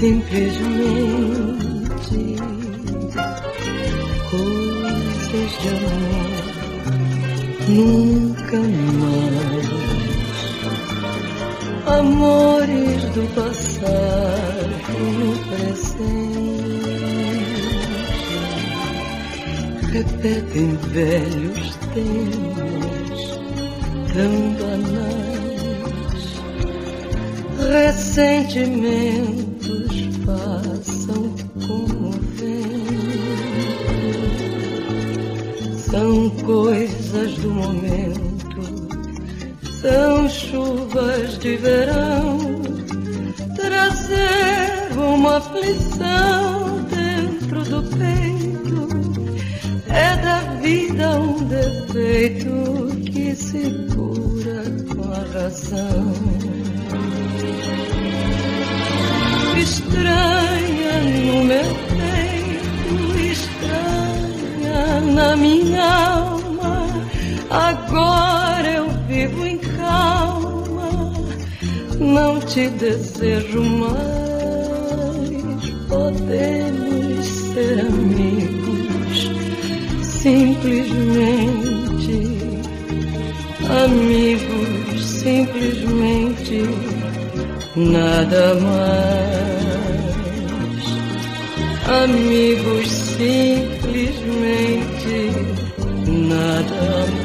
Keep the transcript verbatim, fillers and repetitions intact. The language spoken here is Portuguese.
simplesmente coisas de amor, nunca mais amores do passado no presente, repetem velhos temas tão banais, ressentimentos passam como vento, são coisas do momento, são chuvas de verão, trazer uma aflição dentro do peito, é da vida um defeito que se cura com a razão. Estranha no meu peito, estranha na minha alma, agora eu vivo em calma, não te desejo mais, podemos ser amigos, simplesmente amigos, simplesmente nada mais, amigos, simplesmente nada mais.